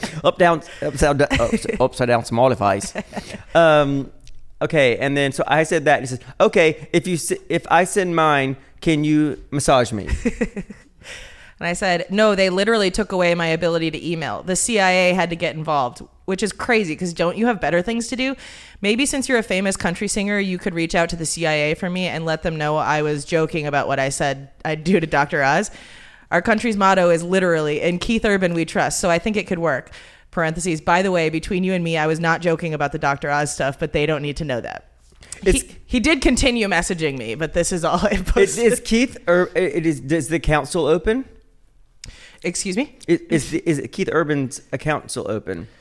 Upside down smiley face. Okay, and then so I said that, and he says, "Okay, if I send mine, can you massage me?" And I said, "No, they literally took away my ability to email. The CIA had to get involved, which is crazy because don't you have better things to do? Maybe since you're a famous country singer, you could reach out to the CIA for me and let them know I was joking about what I said I'd do to Dr. Oz. Our country's motto is literally, in Keith Urban we trust, so I think it could work." Parentheses, by the way, between you and me, I was not joking about the Dr. Oz stuff, but they don't need to know that. He did continue messaging me, but this is all I posted. Is Keith, or does the council open? Excuse me? Is Keith Urban's account still open?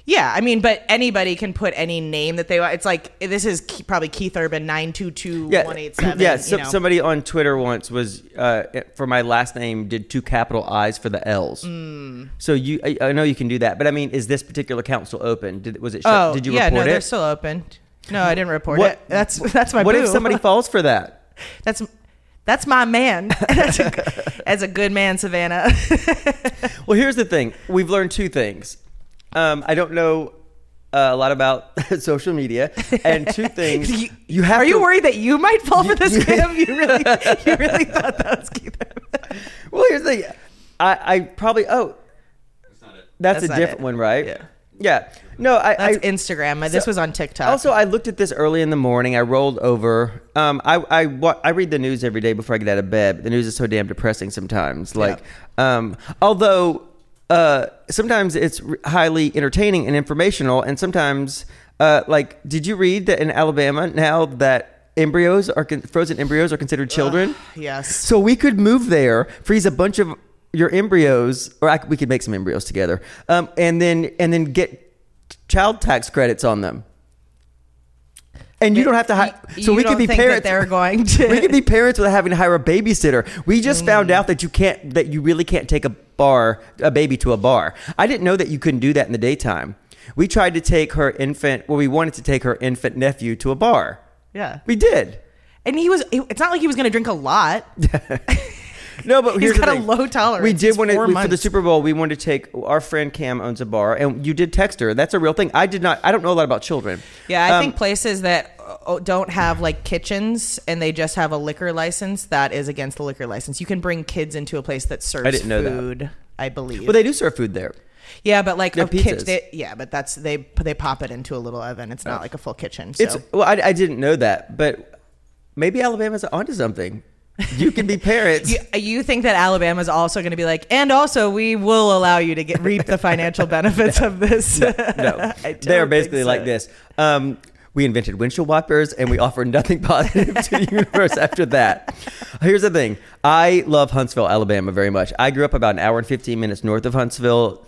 Yeah, I mean, but anybody can put any name that they want. It's like, this is probably Keith Urban 922187. Yeah, somebody on Twitter once was, for my last name, did 2 capital I's for the L's. So I know you can do that. But I mean, is this particular account still open? Did you report it? Yeah, no, they're still open. No, I didn't report it. That's my What boo. if somebody falls for that? That's my man. As a good man, Savannah. Well, here's the thing. We've learned 2 things. I don't know a lot about social media, and 2 things. Are you worried that you might fall for this scam? You really thought that was Keith Urban? Well, here's the thing. I probably that's a different one, right? Yeah. No, that's Instagram. This was on TikTok. Also, I looked at this early in the morning. I rolled over. I read the news every day before I get out of bed. But the news is so damn depressing sometimes. Although sometimes it's highly entertaining and informational, and sometimes, did you read that in Alabama now that frozen embryos are considered children? Yes. So we could move there, freeze a bunch of your embryos, or we could make some embryos together, and then get child tax credits on them. And you don't have to so we could be parents. They're going to. We could be parents without having to hire a babysitter. We just found out that you really can't take a baby to a bar. I didn't know that you couldn't do that in the daytime. We tried to take we wanted to take her infant nephew to a bar. Yeah. We did. And it's not like he was going to drink a lot. No, but here's he's got the thing. A low tolerance. We did want to for the Super Bowl. We wanted to take our friend Cam owns a bar, and you did text her. That's a real thing. I did not. I don't know a lot about children. Yeah, I think places that don't have like kitchens and they just have a liquor license, that is against the liquor license. You can bring kids into a place that serves food. I believe. Well, they do serve food there. Yeah, but like pizzas. But that's they pop it into a little oven. It's not like a full kitchen. So. I didn't know that, but maybe Alabama's onto something. You can be parents. You think that Alabama's also going to be like, and also we will allow you to reap the financial benefits of this. No. They're basically like this. We invented windshield wipers, and we offered nothing positive to the universe after that. Here's the thing. I love Huntsville, Alabama very much. I grew up about an hour and 15 minutes north of Huntsville.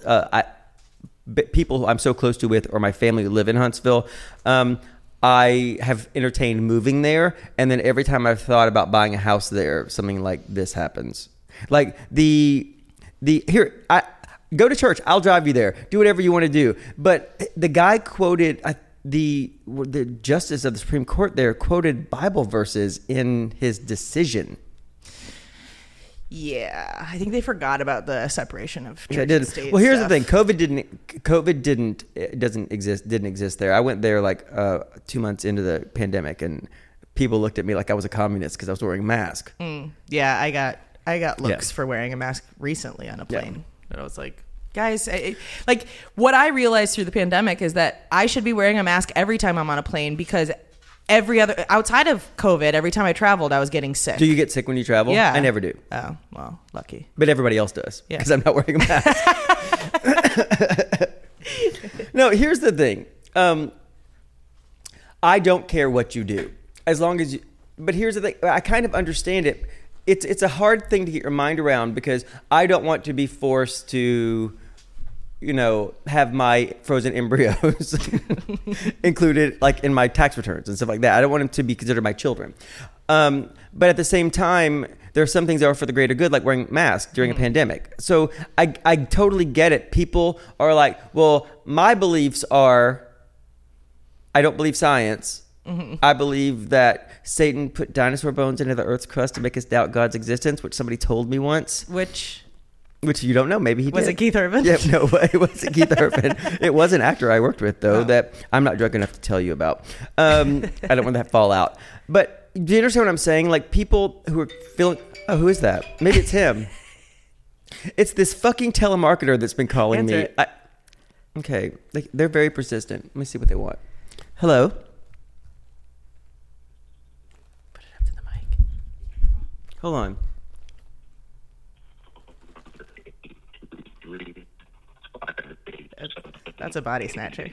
People who I'm so close to or my family who live in Huntsville, I have entertained moving there, and then every time I've thought about buying a house there, something like this happens. Like go to church. I'll drive you there. Do whatever you want to do. But the guy quoted the justice of the Supreme Court there quoted Bible verses in his decision. Yeah, I think they forgot about the separation of church and state. Well, here's the thing: COVID didn't exist there. I went there like 2 months into the pandemic, and people looked at me like I was a communist because I was wearing a mask. Yeah, I got looks for wearing a mask recently on a plane. But I was like, guys, like what I realized through the pandemic is that I should be wearing a mask every time I'm on a plane because outside of COVID, every time I traveled, I was getting sick. Do you get sick when you travel? Yeah. I never do. Oh, well, lucky. But everybody else does because I'm not wearing a mask. No, here's the thing. I don't care what you do as long as you, but here's the thing. I kind of understand it. It's a hard thing to get your mind around because I don't want to be forced to, have my frozen embryos included like in my tax returns and stuff like that. I don't want them to be considered my children. But at the same time, there are some things that are for the greater good, like wearing masks during a pandemic. So I totally get it. People are like, well, my beliefs are, I don't believe science. Mm-hmm. I believe that Satan put dinosaur bones into the earth's crust to make us doubt God's existence, which somebody told me once. Which you don't know. Maybe he did. Was it Keith Urban? Yeah, no, it wasn't Keith Urban. It was an actor I worked with, though, that I'm not drunk enough to tell you about. I don't want that fall out. But do you understand what I'm saying? Like, people who are feeling... Oh, who is that? Maybe it's him. It's this fucking telemarketer that's been calling me. Okay. They're very persistent. Let me see what they want. Hello? Put it up to the mic. Hold on. That's a body snatcher.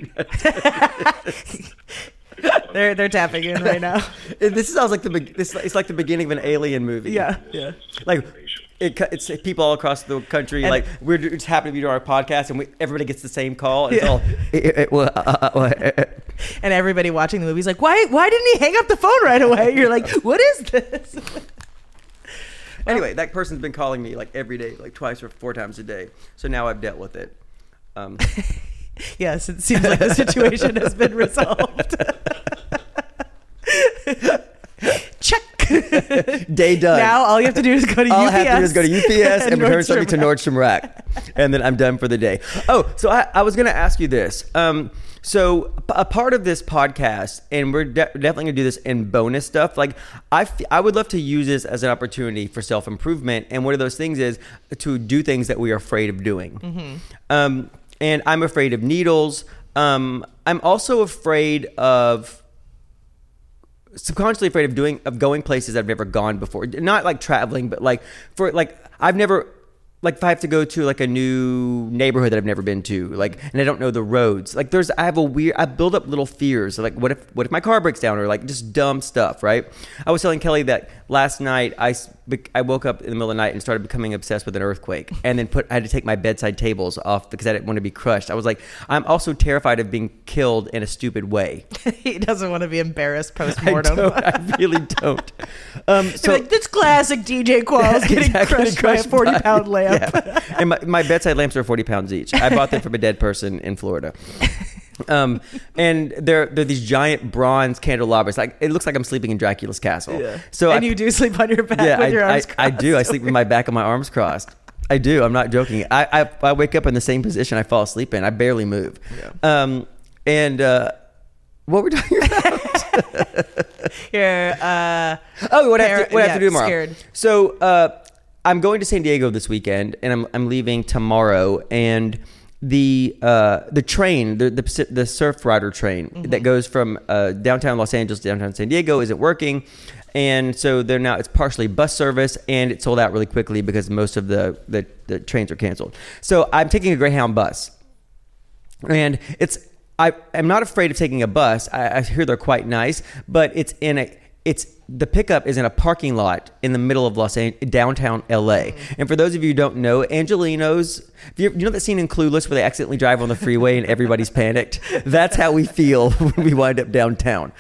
They're tapping in right now. This sounds like it's like the beginning of an Alien movie. Yeah. Like, It's people all across the country. And like we're just happy to be doing our podcast, and everybody gets the same call. And it's all. And everybody watching the movie's like, why didn't he hang up the phone right away? You're like, what is this? Anyway, that person's been calling me like every day, like twice or 4 times a day. So now I've dealt with it. Yes, it seems like the situation has been resolved. Check. Day done. Now all you have to do is go to UPS. All I have to do is go to UPS and return something to Nordstrom Rack. And then I'm done for the day. Oh, so I was going to ask you this. So a part of this podcast, and we're definitely going to do this in bonus stuff, like I would love to use this as an opportunity for self-improvement. And one of those things is to do things that we are afraid of doing. Mm-hmm. And I'm afraid of needles. I'm also afraid of... subconsciously afraid of going places I've never gone before. Not like traveling, but like I've never, like if I have to go to like a new neighborhood that I've never been to, like, and I don't know the roads, like I build up little fears. Like what if my car breaks down, or like just dumb stuff, right? I was telling Kelly that last night I woke up in the middle of the night and started becoming obsessed with an earthquake, and then I had to take my bedside tables off because I didn't want to be crushed. I was like, I'm also terrified of being killed in a stupid way. He doesn't want to be embarrassed post-mortem. I really don't. So like, this classic DJ Qualls getting crushed by a 40-pound lamp. Yeah. And my bedside lamps are 40 pounds each. I bought them from a dead person in Florida. And they're these giant bronze candelabras. Like it looks like I'm sleeping in Dracula's castle. Yeah. So you do sleep on your back with your arms crossed. I do. I sleep with my back and my arms crossed. I do. I'm not joking. I wake up in the same position I fall asleep in. I barely move. Yeah. What we're talking about? What I have to do tomorrow. Scared. So I'm going to San Diego this weekend, and I'm leaving tomorrow. And the train, the Surf Rider train that goes from downtown Los Angeles to downtown San Diego isn't working. And so it's partially bus service, and it sold out really quickly because most of the trains are canceled. So I'm taking a Greyhound bus, and I'm not afraid of taking a bus. I hear they're quite nice, but the pickup is in a parking lot in the middle of downtown LA. And for those of you who don't know, Angelinos, you know that scene in Clueless where they accidentally drive on the freeway and everybody's panicked? That's how we feel when we wind up downtown.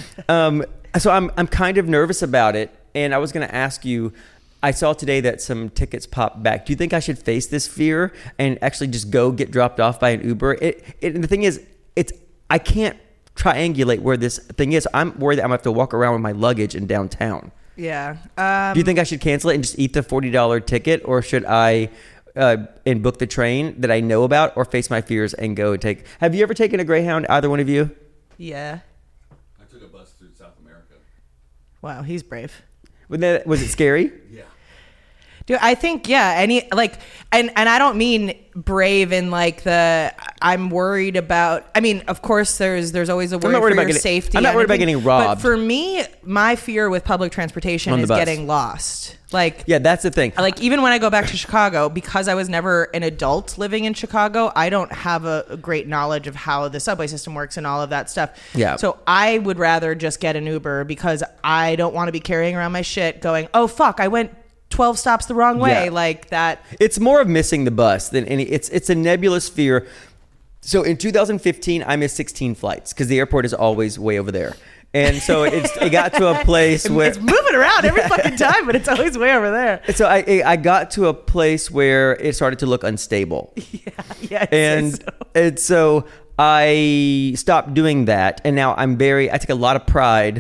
So I'm kind of nervous about it. And I was going to ask you, I saw today that some tickets popped back. Do you think I should face this fear and actually just go get dropped off by an Uber? And the thing is, I can't triangulate where this thing is. I'm worried that I'm going to have to walk around with my luggage in downtown. Yeah. Do you think I should cancel it and just eat the $40 ticket, or should I and book the train that I know about, or face my fears and go and take... Have you ever taken a Greyhound, either one of you? Yeah. I took a bus through South America. Wow, he's brave. Was it scary? Yeah. Dude, I think, yeah, and I don't mean brave in like I'm worried about, I mean, of course there's always a worry for your safety. I'm not worried about getting robbed. But for me, my fear with public transportation is getting lost. Like, yeah, that's the thing. Like, even when I go back to Chicago, because I was never an adult living in Chicago, I don't have a great knowledge of how the subway system works and all of that stuff. Yeah. So I would rather just get an Uber because I don't want to be carrying around my shit going, oh, fuck, I went 12 stops the wrong way. Yeah. Like that. It's more of missing the bus than any. It's a nebulous fear. So in 2015, I missed 16 flights because the airport is always way over there. And so it got to a place where it's moving around every fucking time, but it's always way over there. So I got to a place where it started to look unstable. Yeah. And so I stopped doing that, and now I take a lot of pride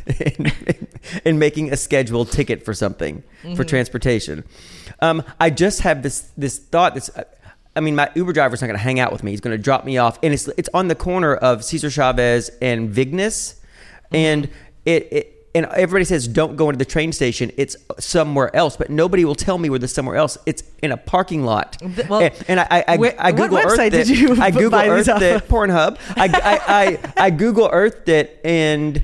in making a scheduled ticket for something for transportation. I just have this thought. I mean, my Uber driver's not going to hang out with me. He's going to drop me off, and it's on the corner of Cesar Chavez and Vignes, and and everybody says don't go into the train station. It's somewhere else, but nobody will tell me where the somewhere else. It's in a parking lot. Well, and I Google what website Earthed did you I Google buy Earthed it. Pornhub. I Google Earthed it, and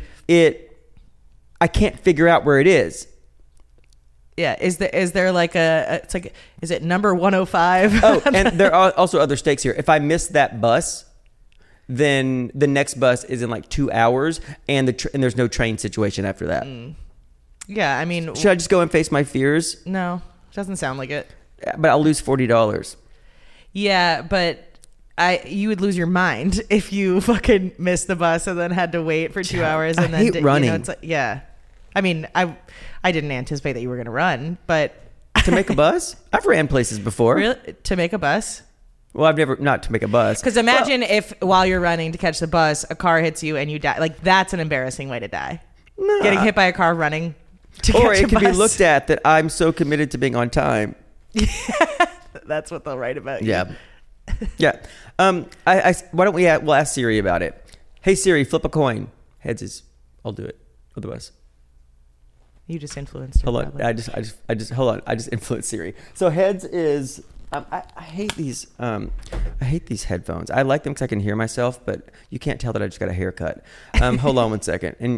I can't figure out where it is. Yeah, is there like it's like, is it number 105? Oh, and there are also other stakes here. If I miss that bus, then the next bus is in like 2 hours, and and there's no train situation after that. Yeah, I mean, should I just go and face my fears? No. Doesn't sound like it. But I'll lose $40. Yeah, but you would lose your mind if you fucking missed the bus and then had to wait for 2 hours. And I hate running. It's like, yeah. I mean, I didn't anticipate that you were going to run, but to make a bus? I've ran places before. Really? To make a bus? Well, I've never, not to make a bus. Because imagine if while you're running to catch the bus, a car hits you and you die. Like, that's an embarrassing way to die. Nah. Getting hit by a car running to or catch it a can bus. be looked at that I'm so committed to being on time. That's what they'll write about you. Yeah. Yeah. Why don't we'll ask Siri about it. Hey Siri, flip a coin. Heads is, I'll do it. Otherwise. You just influenced her. Hold on. I just hold on. I just influenced Siri. So heads is I hate these headphones. I like them because I can hear myself, but you can't tell that I just got a haircut. Hold on 1 second. And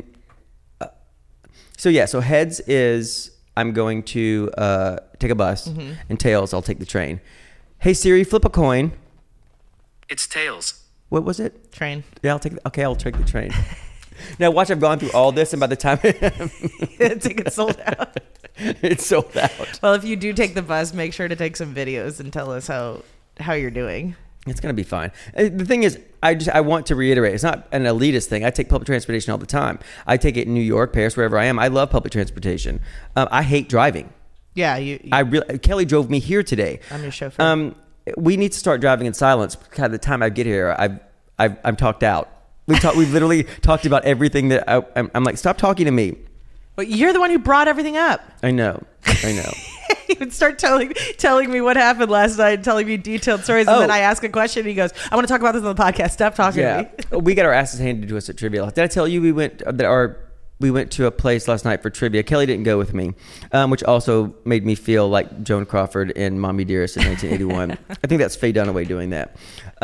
so heads is I'm going to take a bus, and tails I'll take the train. Hey Siri, flip a coin. It's tails. What was it? Train. Yeah, I'll take the train. Now watch, I've gone through all this, and by the time Tickets sold out. It's sold out. Well, if you do take the bus, make sure to take some videos and tell us how you're doing. It's gonna be fine. The thing is, I want to reiterate, it's not an elitist thing. I take public transportation all the time. I take it in New York, Paris, wherever I am. I love public transportation. I hate driving. Yeah, Kelly drove me here today. I'm your chauffeur. We need to start driving in silence. By the time I get here, I'm talked out. We've literally talked about everything that I'm like, stop talking to me. But you're the one who brought everything up. I know. He would start telling me what happened last night, and telling me detailed stories, and then I ask a question, and he goes, "I want to talk about this on the podcast. Stop talking to me." We got our asses handed to us at trivia. Did I tell you we went to a place last night for trivia? Kelly didn't go with me, which also made me feel like Joan Crawford in Mommy Dearest in 1981. I think that's Faye Dunaway doing that.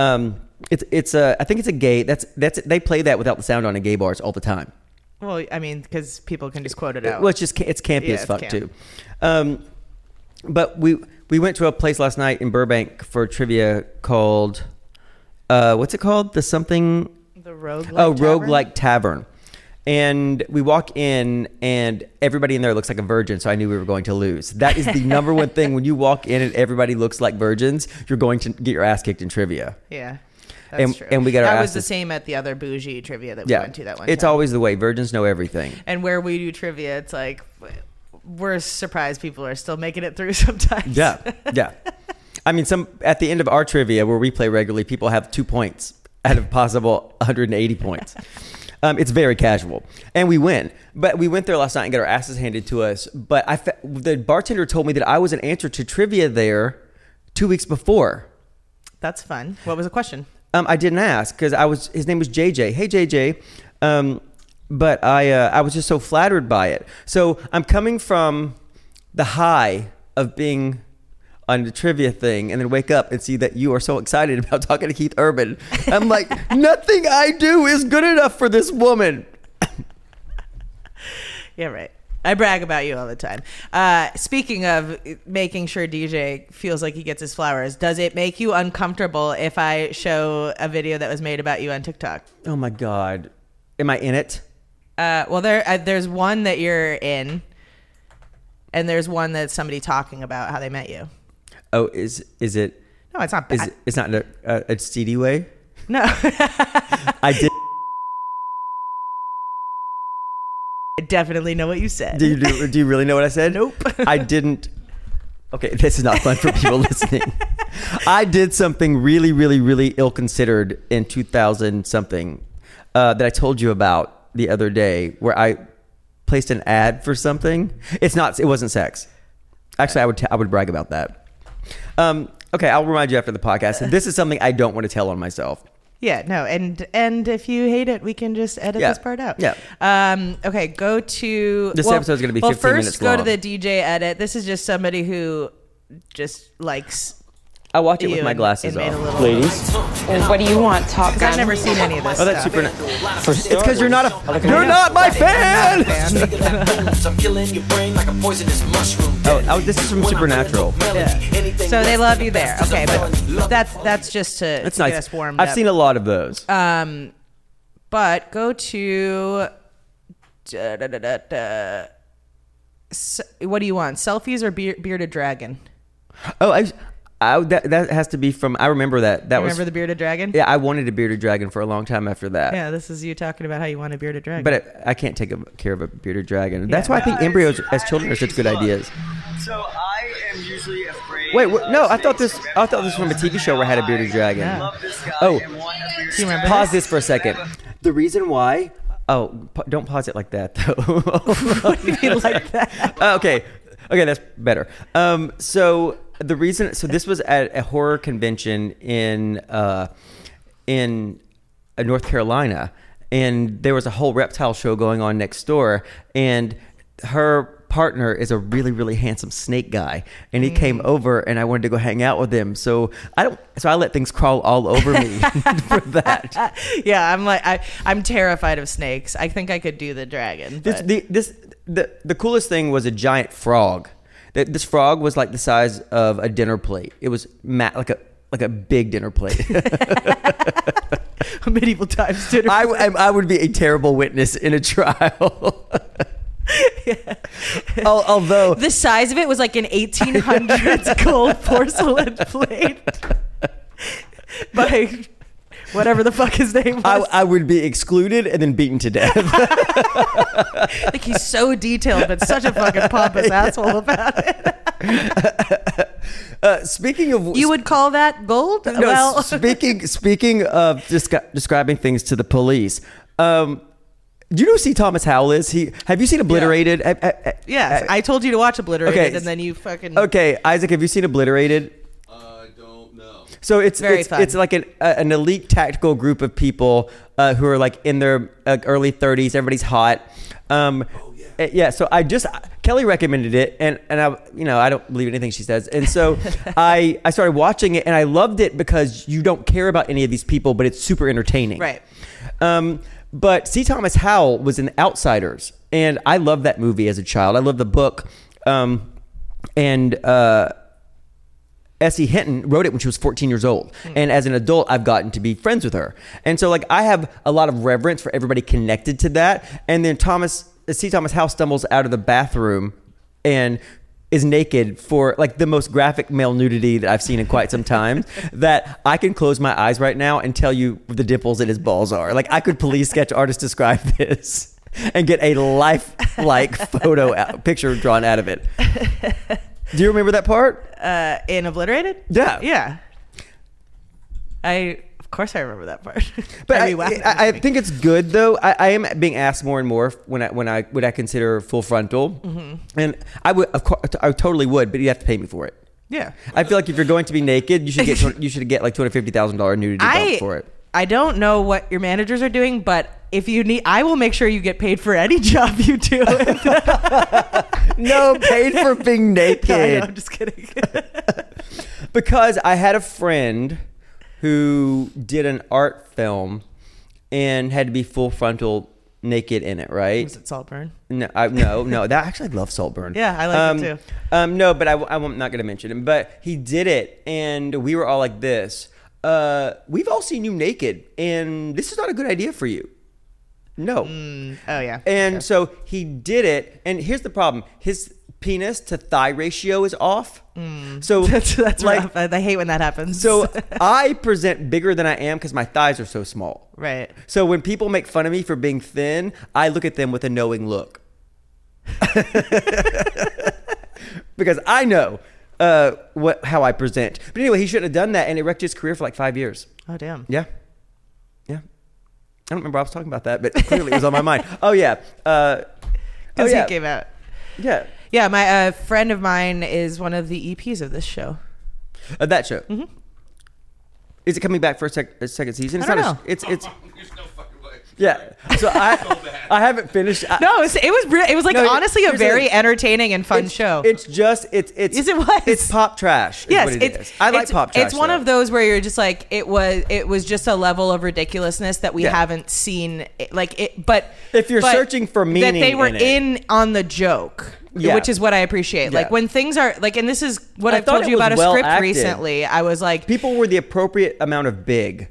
I think it's a gay. That's they play that without the sound on in gay bars all the time. Well, I mean, because people can just quote it out. Well, it's campy as fuck too. But we went to a place last night in Burbank for trivia called what's it called? The Roguelike Tavern. And we walk in, and everybody in there looks like a virgin, so I knew we were going to lose. That is the number one thing. When you walk in and everybody looks like virgins, you're going to get your ass kicked in trivia. Yeah, that's true. And we got that was the same at the other bougie trivia that we went to that one time. It's always the way. Virgins know everything. And where we do trivia, it's like we're surprised people are still making it through sometimes. Yeah. I mean, at the end of our trivia, where we play regularly, people have 2 points out of possible 180 points. It's very casual, and we win. But we went there last night and got our asses handed to us. But the bartender told me that I was an answer to trivia there 2 weeks before. That's fun. What was the question? I didn't ask because his name was JJ. Hey JJ, but I was just so flattered by it. So I'm coming from the high of being on the trivia thing, and then wake up and see that you are so excited about talking to Keith Urban. I'm like, nothing I do is good enough for this woman. Yeah, right. I brag about you all the time. Speaking of making sure DJ feels like he gets his flowers, does it make you uncomfortable if I show a video that was made about you on TikTok? Oh my God. Am I in it? Well, there's one that you're in, and there's one that's somebody talking about how they met you. Oh, is it? No, it's not bad. It's not a seedy way? No. I did. I definitely know what you said. Do you really know what I said? Nope. I didn't. Okay, this is not fun for people listening. I did something really, really, really ill-considered in 2000-something that I told you about the other day, where I placed an ad for something. It wasn't sex. Actually, I would brag about that. Okay, I'll remind you after the podcast. This is something I don't want to tell on myself. Yeah, no, and if you hate it, we can just edit this part out. Yeah. Okay, go to... This episode's going to be 15 minutes long. Well, first, go to the DJ edit. This is just somebody who just likes... I watch it with my glasses off. Ladies. What do you want, Top Gun? I've never seen any of this Oh, that's stuff. super... It's because you're not my fan! I'm killing your brain like a poisonous mushroom. Oh, this is from Supernatural. Yeah. So they love you there. Okay, but that's just to It's get nice. us warmed up. I've seen a lot of those. But go to what do you want? Selfies or bearded dragon? Oh, that has to be from. I remember that. Remember the bearded dragon? Yeah, I wanted a bearded dragon for a long time after that. Yeah, this is you talking about how you want a bearded dragon. But I can't take care of a bearded dragon. That's why I think embryos as children are such good ideas. So I am usually afraid. Wait, no, I thought this was from a TV show where I had a bearded dragon. Yeah. Oh, do you remember pause this for a second. The reason why. Oh, don't pause it like that though. What do you mean like that? Okay, that's better. So the reason, this was at a horror convention in North Carolina, and there was a whole reptile show going on next door, and her partner is a really, really handsome snake guy, and he came over, and I wanted to go hang out with him. So I let things crawl all over me for that. Yeah, I'm terrified of snakes. I think I could do the dragon. The coolest thing was a giant frog. This frog was like the size of a dinner plate. It was like a big dinner plate. A medieval times dinner plate. I would be a terrible witness in a trial. Yeah. Although the size of it was like an 1800s gold porcelain plate by whatever the fuck his name was. I would be excluded and then beaten to death. Like he's so detailed but such a fucking pompous asshole about it. Speaking of, you would call that gold? No, well, speaking of describing things to the police. Do you know who C. Thomas Howell is? Have you seen Obliterated? Yes, I told you to watch Obliterated, and then you fucking. Okay, Isaac, have you seen Obliterated? I don't know. So it's fun. It's like an elite tactical group of people who are like in their early 30s. Everybody's hot. Yeah. So Kelly recommended it, and I don't believe anything she says, and so I started watching it, and I loved it because you don't care about any of these people, but it's super entertaining. Right. But C. Thomas Howell was in Outsiders, and I loved that movie as a child. I loved the book, and S.E. Hinton wrote it when she was 14 years old. And as an adult, I've gotten to be friends with her. And so like I have a lot of reverence for everybody connected to that. And then C. Thomas Howell stumbles out of the bathroom and is naked for like the most graphic male nudity that I've seen in quite some time, that I can close my eyes right now and tell you the dimples in his balls are. Like I could police sketch artist describe this and get a lifelike picture drawn out of it. Do you remember that part? In Obliterated? Yeah. Yeah. Of course I remember that part. But I think it's good though. I am being asked more and more when I consider Full Frontal, and I would, of course, I totally would, but you have to pay me for it. Yeah, I feel like if you're going to be naked, you should get like $250,000 nudity bump for it. I don't know what your managers are doing, but if you need, I will make sure you get paid for any job you do. No, paid for being naked. No, I'm just kidding. Because I had a friend who did an art film and had to be full frontal naked in it, right? Was it Saltburn? No. That actually, I love Saltburn. Yeah, I like it too. No, but I'm not going to mention him. But he did it, and we were all like this. We've all seen you naked, and this is not a good idea for you. No. Oh, yeah. And so he did it, and here's the problem. His penis to thigh ratio is off. So that's like, rough. I hate when that happens. So I present bigger than I am because my thighs are so small. Right. So when people make fun of me for being thin, I look at them with a knowing look. Because I know how I present. But anyway, he shouldn't have done that, and it wrecked his career for like 5 years. Oh, damn. Yeah. I don't remember I was talking about that, but clearly it was on my mind. Oh, yeah. Because he came out. Yeah. Yeah, my friend of mine is one of the EPs of this show. That show? Mm-hmm. Is it coming back for a second season? I don't know. It's There's no fucking way. Yeah. So I haven't finished. No, it was like honestly a very entertaining and fun show. It's just it's It's pop trash. Yes, it is. I like pop trash. It's one of those where you're just like it was just a level of ridiculousness that we haven't seen But if you're searching for meaning, that they were in on the joke. Yeah. Which is what I appreciate. Like when things are like, and this is what I've told you about a script recently. I was like, people were the appropriate amount of big.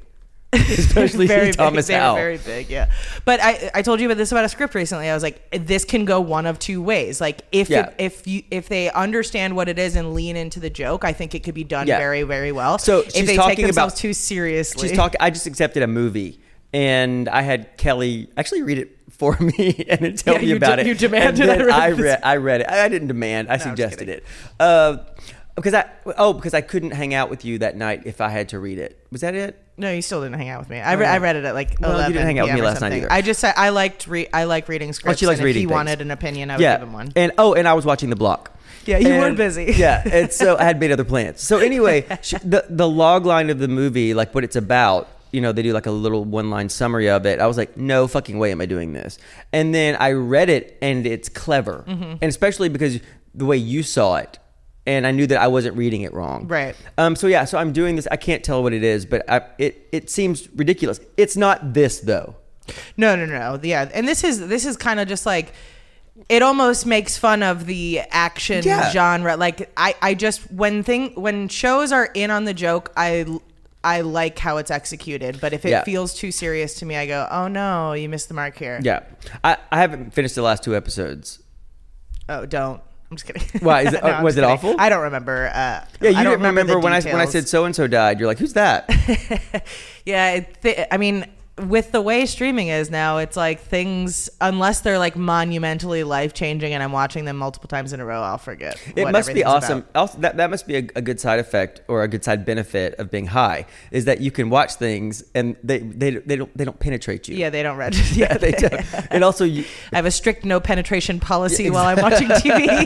especially very Thomas big. Howell. They're very big, yeah. But I told you about this about a script recently. I was like, this can go one of two ways. Like if they understand what it is and lean into the joke, I think it could be done very, very well. So if they take themselves too seriously, I just accepted a movie, and I had Kelly actually read it for me and then tell me about it. You demanded. And I read it. I didn't demand. I suggested it. Because I couldn't hang out with you that night if I had to read it. Was that it? No, you still didn't hang out with me. I read it at like 11. You didn't hang out with me last night either. I just said I like reading scripts. She likes and reading if he things. wanted an opinion, I would give him one. And I was watching The Block. Yeah, you were busy. Yeah, and so I had made other plans. So anyway, the log line of the movie, like what it's about, you know, they do like a little one-line summary of it. I was like, no fucking way am I doing this. And then I read it, and it's clever. Mm-hmm. And especially because the way you saw it, and I knew that I wasn't reading it wrong. Right. So I'm doing this. I can't tell what it is, but it seems ridiculous. It's not this, though. No. Yeah, and this is kind of just like, it almost makes fun of the action genre. Like I just when shows are in on the joke, I like how it's executed, but if it feels too serious to me, I go, oh no, you missed the mark here. Yeah. I haven't finished the last 2 episodes. Oh, don't. I'm just kidding. Why? Is it, no, was it awful? I don't remember. You didn't remember when I said so-and-so died. You're like, who's that? Yeah. I mean, with the way streaming is now, it's like things, unless they're like monumentally life-changing and I'm watching them multiple times in a row, I'll forget. It must be awesome. Also, that must be a good side effect or a good side benefit of being high, is that you can watch things and they don't penetrate you. Yeah, they don't register. Yeah, they don't. And also, I have a strict no penetration policy while I'm watching TV.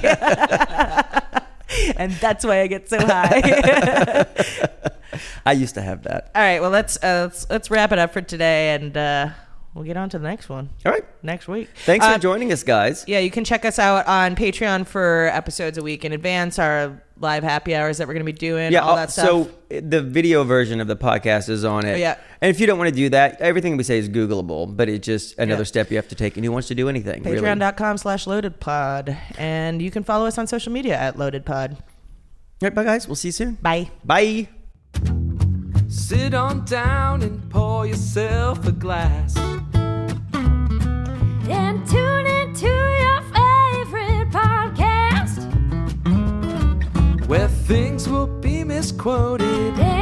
And that's why I get so high. I used to have that. All right, well, let's wrap it up for today, and we'll get on to the next one. All right. Next week. Thanks for joining us, guys. Yeah, you can check us out on Patreon for episodes a week in advance, our live happy hours that we're going to be doing, all that stuff. So the video version of the podcast is on it. Yeah. And if you don't want to do that, everything we say is Googleable, but it's just another step you have to take. And who wants to do anything? Patreon.com/LoadedPod. And you can follow us on social media at LoadedPod. All right, bye, guys. We'll see you soon. Bye. Bye. Sit on down and pour yourself a glass. And tune into your favorite podcast, where things will be misquoted.